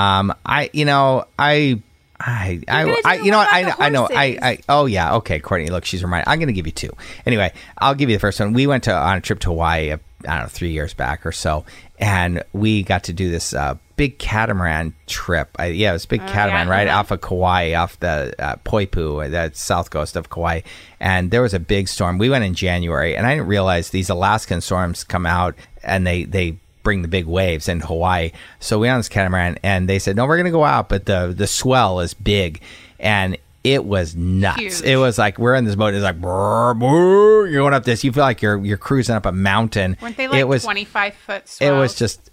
Oh yeah, okay, Courtney, look, she's reminded. I'm going to give you two. Anyway, I'll give you the first one. We went on a trip to Hawaii, 3 years back or so, and we got to do this big catamaran trip. It was a big catamaran right off of Kauai, off the Poipu, the south coast of Kauai. And there was a big storm. We went in January, and I didn't realize these Alaskan storms come out and they bring the big waves in Hawaii. So we went on this catamaran, and they said, no, we're going to go out, but the swell is big. And it was nuts. Huge. It was like we're in this boat. It's like brr, brr, you're going up this. You feel like you're cruising up a mountain. Weren't they 25-foot swells? It was just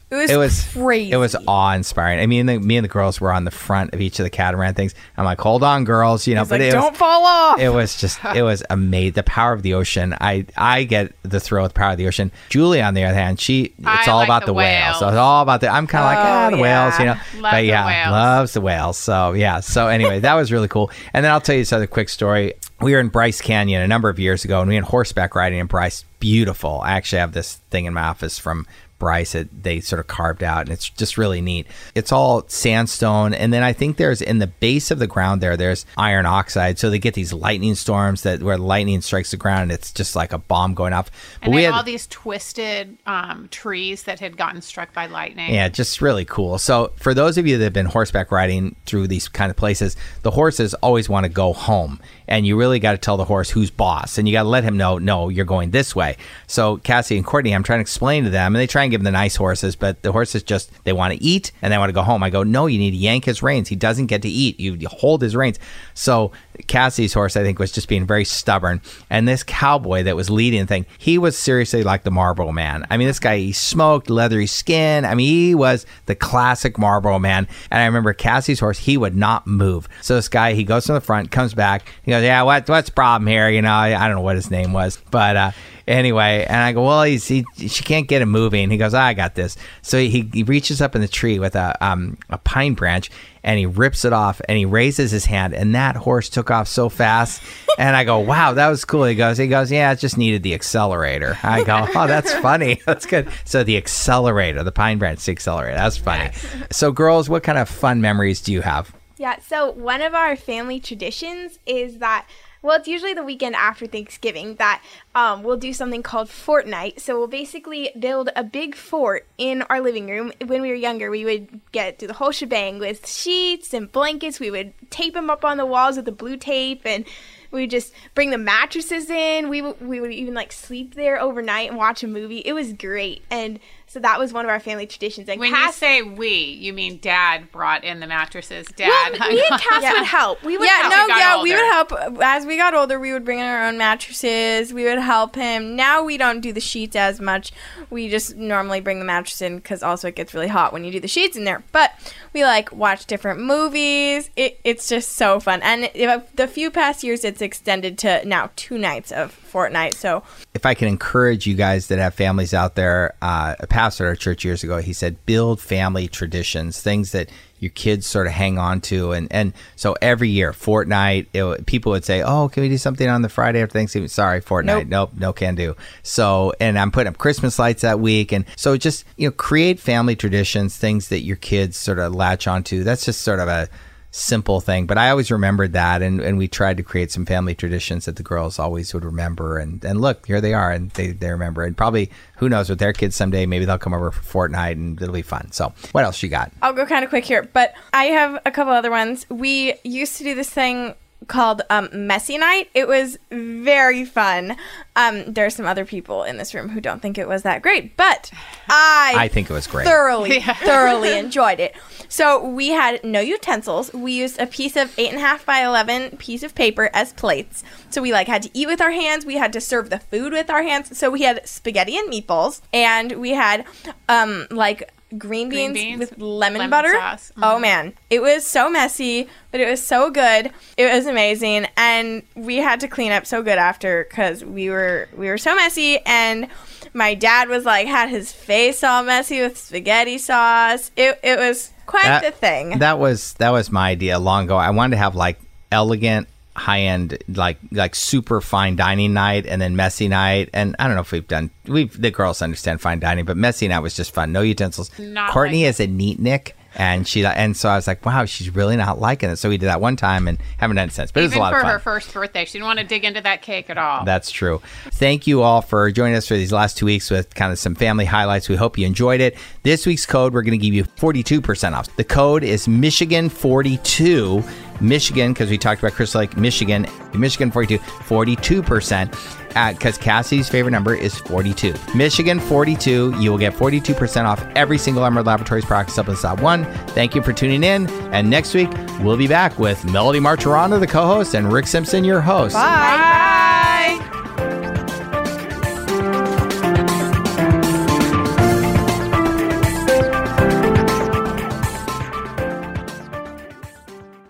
It was crazy. It was awe-inspiring. I mean, me and the girls were on the front of each of the catamaran things. I'm like, hold on, girls, but like, don't fall off. It was amazing. The power of the ocean. I get the thrill with the power of the ocean. Julie, on the other hand, it's all about the whales. So it's all about I'm kind of the whales, Love the whales. Loves the whales. So yeah. So anyway, that was really cool. And then I'll tell you this other quick story. We were in Bryce Canyon a number of years ago, and we went horseback riding in Bryce. Beautiful. I actually have this thing in my office from Bryce that they sort of carved out, and it's just really neat. It's all sandstone, and then I think there's in the base of the ground there's iron oxide, so they get these lightning storms where lightning strikes the ground and it's just like a bomb going off. And we had all these twisted trees that had gotten struck by lightning. Yeah, just really cool. So for those of you that have been horseback riding through these kind of places, the horses always want to go home, and you really got to tell the horse who's boss, and you got to let him know, no, you're going this way. So Cassie and Courtney, I'm trying to explain to them, and they try and give them the nice horses, but the horses they want to eat and they want to go home. I go, no, you need to yank his reins. He doesn't get to eat. You hold his reins. So Cassie's horse, I think, was just being very stubborn. And this cowboy that was leading the thing, he was seriously like the Marlboro Man. I mean, this guy, he smoked, leathery skin. I mean, he was the classic Marlboro Man. And I remember Cassie's horse, he would not move. So this guy, he goes from the front, comes back. He goes, yeah, what's the problem here? I don't know what his name was, but anyway, and I go, well, she can't get him moving. He goes, I got this. So he reaches up in the tree with a pine branch, and he rips it off, and he raises his hand, and that horse took off so fast. And I go, wow, that was cool. He goes, yeah, it just needed the accelerator. I go, oh, that's funny. That's good. So the accelerator, the pine branch, the accelerator. That's funny. Yes. So girls, what kind of fun memories do you have? Yeah, so one of our family traditions is that, well, it's usually the weekend after Thanksgiving that we'll do something called Fort Night. So we'll basically build a big fort in our living room. When we were younger, we would do the whole shebang with sheets and blankets. We would tape them up on the walls with the blue tape, and we would just bring the mattresses in. We would even sleep there overnight and watch a movie. It was great. And so that was one of our family traditions. And when you say we, you mean Dad brought in the mattresses. Dad, well, me and Cass would help. We would help. We would help. As we got older, we would bring in our own mattresses. We would help him. Now we don't do the sheets as much. We just normally bring the mattress in because also it gets really hot when you do the sheets in there. But we watch different movies. It's just so fun. And the few past years, it's extended to now 2 nights of Fort Night. So if I can encourage you guys that have families out there, a pastor at our church years ago, he said, build family traditions, things that your kids sort of hang on to. And so every year, Fort Night, people would say, oh, can we do something on the Friday after Thanksgiving? Sorry, Fort Night. Nope, no can do. So, and I'm putting up Christmas lights that week. And so just, create family traditions, things that your kids sort of latch onto. That's just sort of a simple thing, but I always remembered that, and we tried to create some family traditions that the girls always would remember, and look, here they are, and they remember, and probably, who knows, with their kids someday, maybe they'll come over for Fort Night, and it'll be fun. So what else you got? I'll go kind of quick here, but I have a couple other ones. We used to do this thing called Messy Night. It was very fun. There are some other people in this room who don't think it was that great, but I think it was great. Thoroughly enjoyed it. So we had no utensils. We used a piece of 8.5 by 11 piece of paper as plates. So we had to eat with our hands. We had to serve the food with our hands. So we had spaghetti and meatballs, and we had green beans with lemon butter sauce. Mm-hmm. Oh man, it was so messy, but it was so good. It was amazing, and we had to clean up so good after because we were so messy. And my dad was had his face all messy with spaghetti sauce. It was quite the thing. That was my idea long ago. I wanted to have elegant, high-end, like super fine dining night, and then messy night. And I don't know if the girls understand fine dining, but messy night was just fun. No utensils. Courtney is a neatnik, and so I was like, wow, she's really not liking it. So we did that one time and haven't done it since. But it was a lot of fun. Even for her first birthday, she didn't want to dig into that cake at all. That's true. Thank you all for joining us for these last 2 weeks with kind of some family highlights. We hope you enjoyed it. This week's code, we're going to give you 42% off. The code is Michigan42. Michigan, because we talked about Crystal Lake, Michigan 42, 42%, because Cassie's favorite number is 42. Michigan 42, you will get 42% off every single Emerald Laboratories product, Supplements One. Thank you for tuning in, and next week, we'll be back with Melody Martirana, the co-host, and Rick Simpson, your host. Bye.